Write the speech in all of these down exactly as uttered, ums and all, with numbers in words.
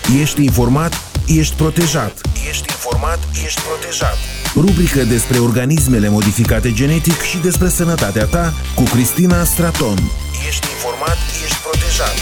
Ești informat, ești protejat. Ești informat, ești protejat. Rubrică despre organismele modificate genetic și despre sănătatea ta cu Cristina Straton. Ești informat, ești protejat.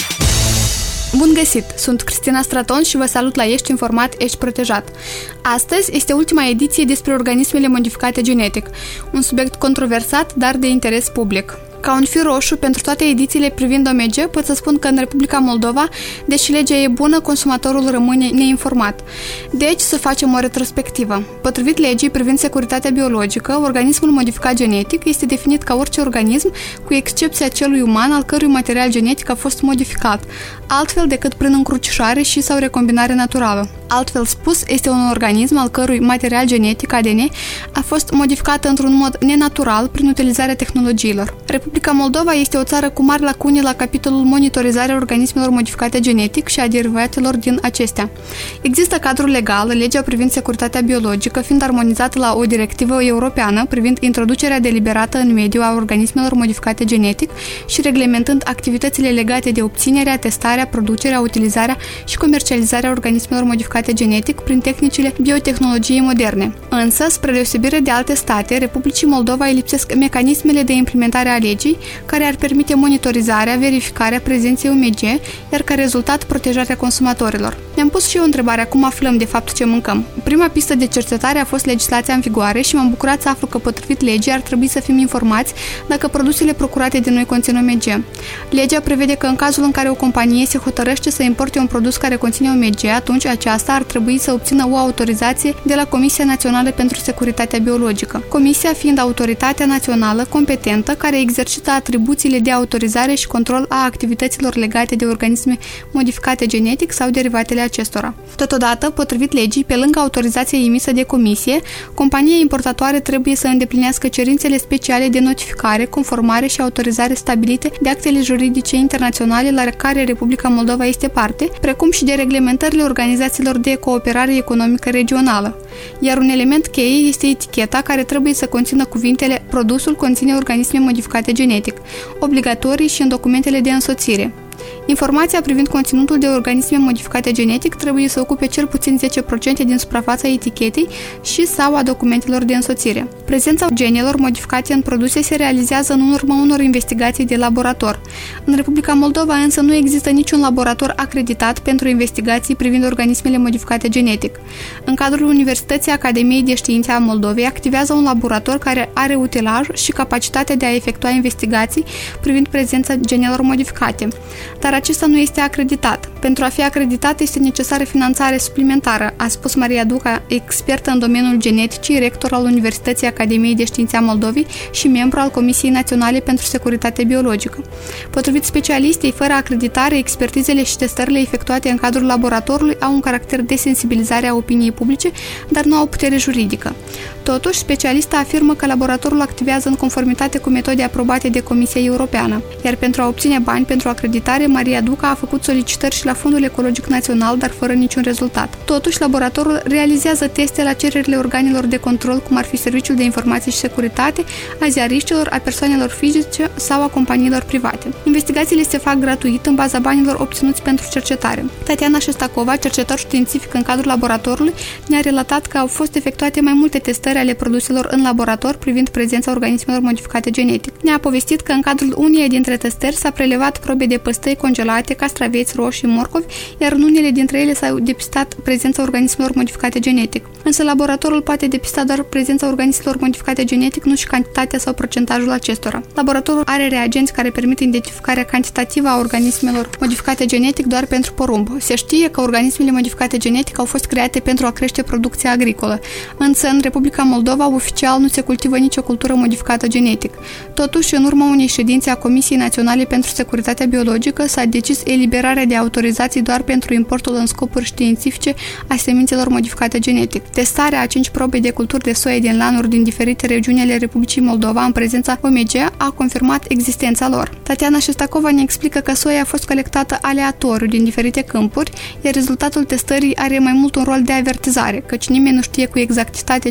Bun găsit! Sunt Cristina Straton și vă salut la Ești informat, ești protejat. Astăzi este ultima ediție despre organismele modificate genetic, un subiect controversat, dar de interes public. Ca un fir roșu pentru toate edițiile privind O M G, pot să spun că în Republica Moldova, deși legea e bună, consumatorul rămâne neinformat. Deci, să facem o retrospectivă. Potrivit legii privind securitatea biologică, organismul modificat genetic este definit ca orice organism, cu excepția celui uman al cărui material genetic a fost modificat, altfel decât prin încrucișare și sau recombinare naturală. Altfel spus, este un organism al cărui material genetic, A D N, a fost modificat într-un mod nenatural prin utilizarea tehnologiilor. Republica Moldova este o țară cu mari lacune la capitolul monitorizarea organismelor modificate genetic și a derivatelor din acestea. Există cadrul legal, legea privind securitatea biologică, fiind armonizată la o directivă europeană privind introducerea deliberată în mediu a organismelor modificate genetic și reglementând activitățile legate de obținerea, testarea, producerea, utilizarea și comercializarea organismelor modificate genetic prin tehnicile biotehnologiei moderne. Însă, spre deosebire de alte state, Republicii Moldova îi lipsesc mecanismele de implementare a legii care ar permite monitorizarea, verificarea prezenței O M G, iar ca rezultat protejarea consumatorilor. Ne-am pus și eu întrebarea cum aflăm de fapt ce mâncăm. Prima pistă de cercetare a fost legislația în vigoare și m-am bucurat să aflu că potrivit legii ar trebui să fim informați dacă produsele procurate de noi conțin O M G. Legea prevede că în cazul în care o companie se hotărăște să importe un produs care conține O M G, atunci aceasta ar trebui să obțină o autorizație de la Comisia Națională pentru Securitatea Biologică. Comisia fiind autoritatea națională competentă care exercită atribuțiile de autorizare și control a activităților legate de organisme modificate genetic sau derivatele acestora. Totodată, potrivit legii, pe lângă autorizația emisă de comisie, compania importatoare trebuie să îndeplinească cerințele speciale de notificare, conformare și autorizare stabilite de actele juridice internaționale la care Republica Moldova este parte, precum și de reglementările organizațiilor de cooperare economică regională. Iar un element cheie este eticheta, care trebuie să conțină cuvintele "produsul conține organisme modificate genetic", obligatorii și în documentele de însoțire. Informația privind conținutul de organisme modificate genetic trebuie să ocupe cel puțin zece la sută din suprafața etichetei și sau a documentelor de însoțire. Prezența genelor modificate în produse se realizează în urma unor investigații de laborator. În Republica Moldova însă nu există niciun laborator acreditat pentru investigații privind organismele modificate genetic. În cadrul Universității Academiei de Științe a Moldovei activează un laborator care are utilaj și capacitatea de a efectua investigații privind prezența genelor modificate. Dar acesta nu este acreditat. Pentru a fi acreditat este necesară finanțare suplimentară, a spus Maria Duca, expertă în domeniul geneticii, rector al Universității Academiei de Științe a Moldovei și membru al Comisiei Naționale pentru Securitate Biologică. Potrivit specialistei, fără acreditare, expertizele și testările efectuate în cadrul laboratorului au un caracter de sensibilizare a opiniei publice, dar nu au putere juridică. Totuși, specialista afirmă că laboratorul activează în conformitate cu metode aprobate de Comisia Europeană, iar pentru a obține bani pentru acreditare, Maria Duca a făcut solicitări și la Fondul Ecologic Național, dar fără niciun rezultat. Totuși, laboratorul realizează teste la cererile organelor de control, cum ar fi Serviciul de Informații și Securitate, a ziariștilor, a persoanelor fizice sau a companiilor private. Investigațiile se fac gratuit în baza banilor obținuți pentru cercetare. Tatiana Șestacova, cercetător științific în cadrul laboratorului, ne-a relatat că au fost efectuate mai multe testări ale produselor în laborator privind prezența organismelor modificate genetic. Ne-a povestit că în cadrul uneia dintre testări s-a prelevat probe de păstăi congelate, castraveți, roșii, morcovi, iar în unele dintre ele s-a depistat prezența organismelor modificate genetic. Însă laboratorul poate depista doar prezența organismelor modificate genetic, nu și cantitatea sau procentajul acestora. Laboratorul are reagenți care permit identificarea cantitativă a organismelor modificate genetic doar pentru porumb. Se știe că organismele modificate genetic au fost create pentru a crește producția agricolă, însă în Republica Moldova oficial nu se cultivă nicio cultură modificată genetic. Totuși, în urma unei ședințe a Comisiei Naționale pentru Securitatea Biologică s-a decis eliberarea de autorizații doar pentru importul în scopuri științifice a semințelor modificate genetic. Testarea a cinci probe de culturi de soie din lanuri din diferite regiuni ale Republicii Moldova în prezența O M G a confirmat existența lor. Tatiana Șestacova ne explică că soia a fost colectată aleatoriu din diferite câmpuri, iar rezultatul testării are mai mult un rol de avertizare, căci nimeni nu știe cu exactitate ce cantitate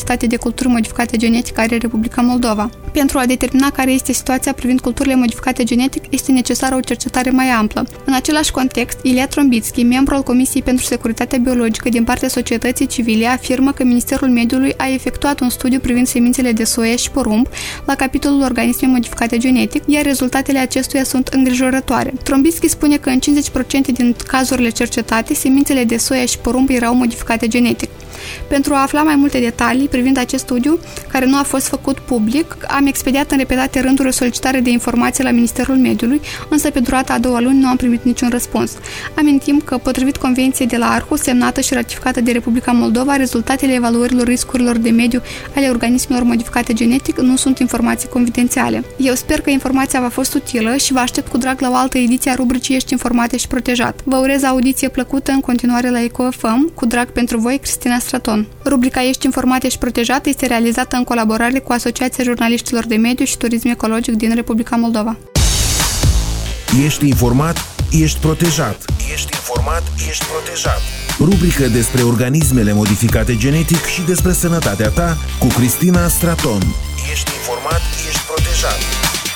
cantitate de culturi modificate genetic are Republica Moldova. Pentru a determina care este situația privind culturile modificate genetic, este necesară o cercetare mai amplă. În același context, Ilia Trombitski, membru al Comisiei pentru Securitatea Biologică din partea societății civile, afirmă că Ministerul Mediului a efectuat un studiu privind semințele de soia și porumb la capitolul organisme modificate genetic, iar rezultatele acestuia sunt îngrijorătoare. Trombitski spune că în cincizeci la sută din cazurile cercetate, semințele de soia și porumb erau modificate genetic. Pentru a afla mai multe detalii privind acest studiu, care nu a fost făcut public, am expediat în repetate rânduri o solicitare de informație la Ministerul Mediului, însă pe durata a două luni nu am primit niciun răspuns. Amintim că, potrivit Convenției de la Aarhus, semnată și ratificată de Republica Moldova, rezultatele evaluărilor riscurilor de mediu ale organismelor modificate genetic nu sunt informații confidențiale. Eu sper că informația v-a fost utilă și vă aștept cu drag la o altă ediție a rubricii Ești informat, ești protejat. Vă urez audiție plăcută în continuare la Eco F M. Cu drag pentru voi, Cristina Straton. Rubrica Ești informat, ești protejat este realizată în colaborare cu Asociația Jurnaliștilor de Mediu și Turism Ecologic din Republica Moldova. Ești informat, ești protejat. Ești informat, ești protejat. Rubrică despre organismele modificate genetic și despre sănătatea ta cu Cristina Straton. Ești informat, ești protejat.